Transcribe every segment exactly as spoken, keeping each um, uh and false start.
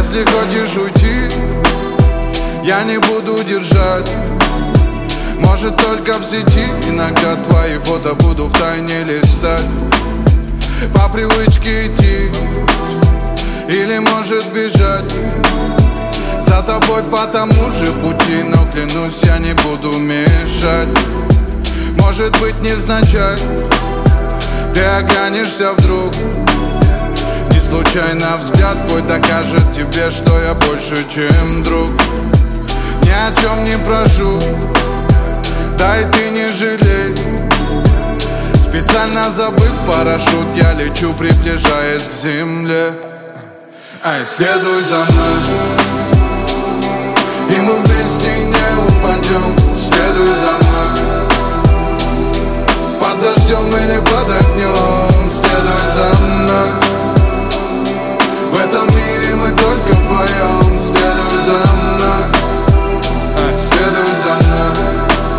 Если хочешь уйти, я не буду держать. Может только в сети иногда твои фото буду втайне листать. По привычке идти или может бежать за тобой по тому же пути, но клянусь, я не буду мешать. Может быть невзначай ты оглянешься вдруг, не случайно взгляд твой докажет тебе, что я больше, чем друг. Ни о чем не прошу, дай ты не жалей. Специально забыв парашют, я лечу, приближаясь к земле. Ай, следуй за мной, и мы вместе не упадем. Следуй за мной, под дождем или под огнем. Следуй за мной, в этом мире мы только вдвоем. Следуй за мной, ай, следуй за мной.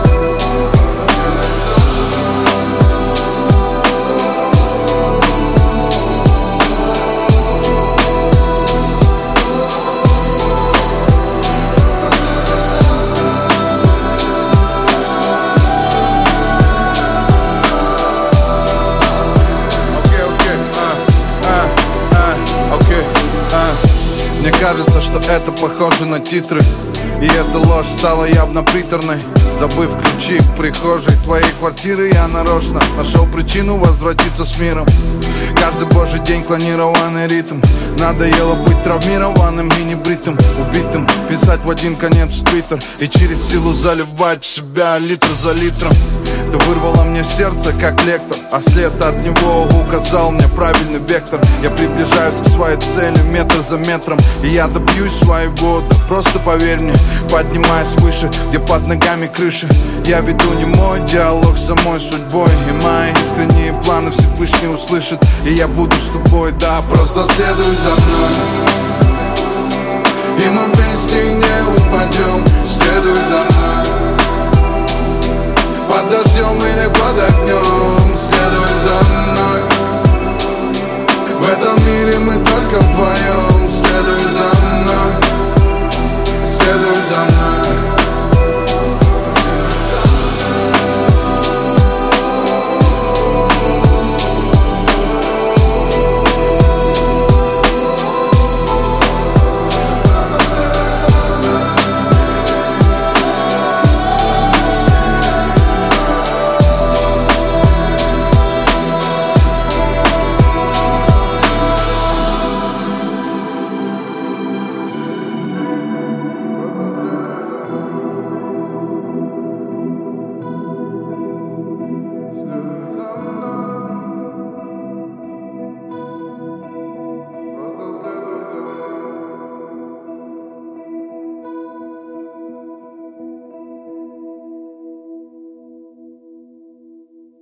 Мне кажется, что это похоже на титры, и эта ложь стала явно приторной. Забыв ключи в прихожей твоей квартиры, я нарочно нашел причину возвратиться с миром. Каждый божий день клонированный ритм. Надоело быть травмированным и небритым, убитым, писать в один конец в твиттер и через силу заливать в себя литр за литром. Ты вырвала мне сердце, как лектор, а след от него указал мне правильный вектор. Я приближаюсь к своей цели метр за метром, и я добьюсь своего, да просто поверь мне. Поднимаясь выше, где под ногами крыши, я веду не мой диалог с самой судьбой, и мои искренние планы Всевышний услышит, и я буду с тобой, да, просто следуй за мной, и мы вместе не упадем. Следуй за мной, под дождем или под огнем.